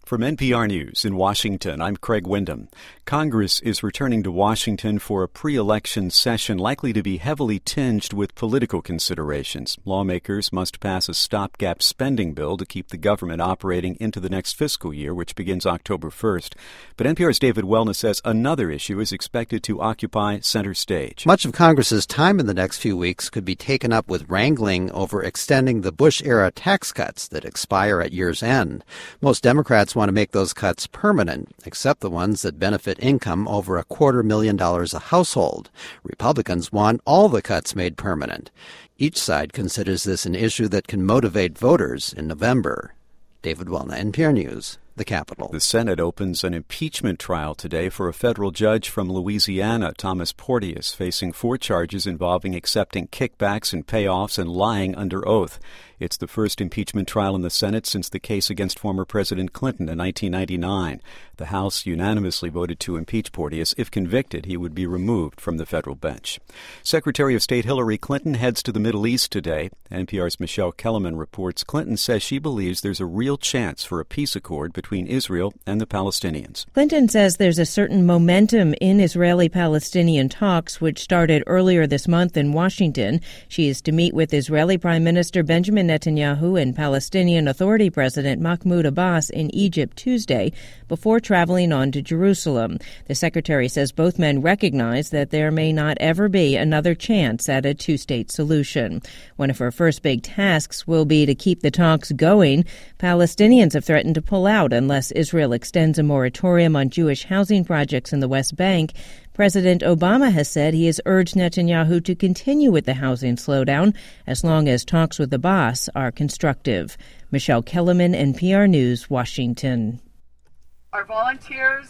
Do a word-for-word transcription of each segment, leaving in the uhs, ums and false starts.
From N P R News in Washington, I'm Craig Windham. Congress is returning to Washington for a pre-election session likely to be heavily tinged with political considerations. Lawmakers must pass a stopgap spending bill to keep the government operating into the next fiscal year, which begins October first. But N P R's David Wellness says another issue is expected to occupy center stage. Much of Congress's time in the next few weeks could be taken up with wrangling over extending the Bush-era tax cuts that expire at year's end. Most Democrats want to make those cuts permanent, except the ones that benefit income over a quarter million dollars a household. Republicans want all the cuts made permanent. Each side considers this an issue that can motivate voters in November. David Wellness, N P R News, the Capitol. The Senate opens an impeachment trial today for a federal judge from Louisiana, Thomas Porteous, facing four charges involving accepting kickbacks and payoffs and lying under oath. It's the first impeachment trial in the Senate since the case against former President Clinton in nineteen ninety-nine. The House unanimously voted to impeach Porteous. If convicted, he would be removed from the federal bench. Secretary of State Hillary Clinton heads to the Middle East today. N P R's Michelle Kellerman reports Clinton says she believes there's a real chance for a peace accord between Israel and the Palestinians. Clinton says there's a certain momentum in Israeli-Palestinian talks, which started earlier this month in Washington. She is to meet with Israeli Prime Minister Benjamin Netanyahu and Palestinian Authority President Mahmoud Abbas in Egypt Tuesday before traveling on to Jerusalem. The secretary says both men recognize that there may not ever be another chance at a two-state solution. One of her first big tasks will be to keep the talks going. Palestinians have threatened to pull out unless Israel extends a moratorium on Jewish housing projects in the West Bank. President Obama has said he has urged Netanyahu to continue with the housing slowdown as long as talks with Abbas are constructive. Michelle Kellerman, N P R News, Washington. Our volunteers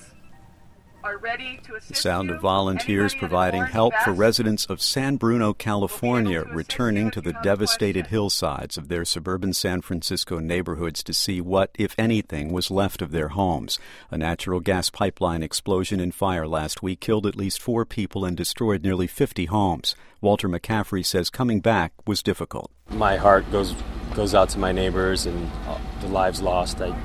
are ready to assist. The sound you. of volunteers Anybody providing help for residents of San Bruno, California, returning to the devastated hillsides of their suburban San Francisco neighborhoods to see what, if anything, was left of their homes. A natural gas pipeline explosion and fire last week killed at least four people and destroyed nearly fifty homes. Walter McCaffrey says coming back was difficult. My heart goes goes out to my neighbors and the lives lost. I,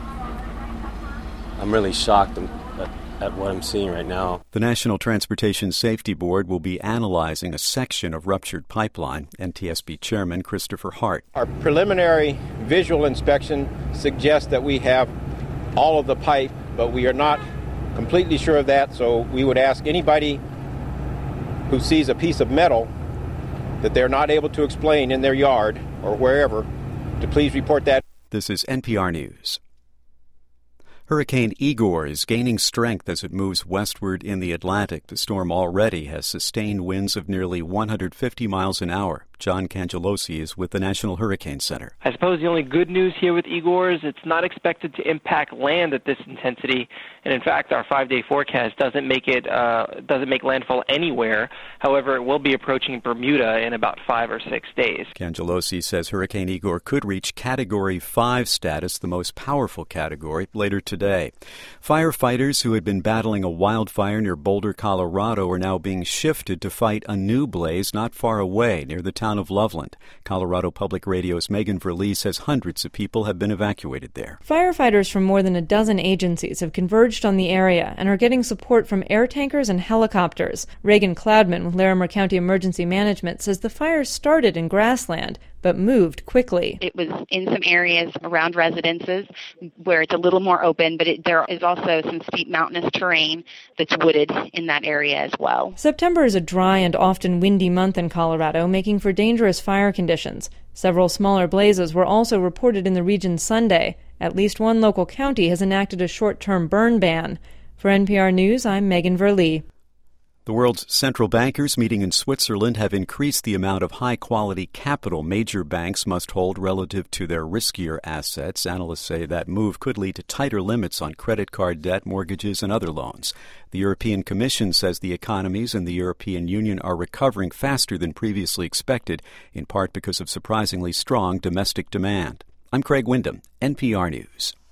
I'm really shocked at, at what I'm seeing right now. The National Transportation Safety Board will be analyzing a section of ruptured pipeline. N T S B Chairman Christopher Hart. Our preliminary visual inspection suggests that we have all of the pipe, but we are not completely sure of that, so we would ask anybody who sees a piece of metal that they're not able to explain in their yard or wherever to please report that. This is N P R News. Hurricane Igor is gaining strength as it moves westward in the Atlantic. The storm already has sustained winds of nearly one hundred fifty miles an hour. John Cangelosi is with the National Hurricane Center. I suppose the only good news here with Igor is it's not expected to impact land at this intensity, and in fact, our five-day forecast doesn't make it uh, doesn't make landfall anywhere. However, it will be approaching Bermuda in about five or six days. Cangelosi says Hurricane Igor could reach Category five status, the most powerful category, later today. Firefighters who had been battling a wildfire near Boulder, Colorado, are now being shifted to fight a new blaze not far away near the town of Loveland. Colorado Public Radio's Megan Verlee says hundreds of people have been evacuated there. Firefighters from more than a dozen agencies have converged on the area and are getting support from air tankers and helicopters. Reagan Cloudman with Larimer County Emergency Management says the fires started in grassland but moved quickly. It was in some areas around residences where it's a little more open, but it, there is also some steep mountainous terrain that's wooded in that area as well. September is a dry and often windy month in Colorado, making for dangerous fire conditions. Several smaller blazes were also reported in the region Sunday. At least one local county has enacted a short-term burn ban. For N P R News, I'm Megan Verlee. The world's central bankers meeting in Switzerland have increased the amount of high-quality capital major banks must hold relative to their riskier assets. Analysts say that move could lead to tighter limits on credit card debt, mortgages, and other loans. The European Commission says the economies in the European Union are recovering faster than previously expected, in part because of surprisingly strong domestic demand. I'm Craig Windham, N P R News.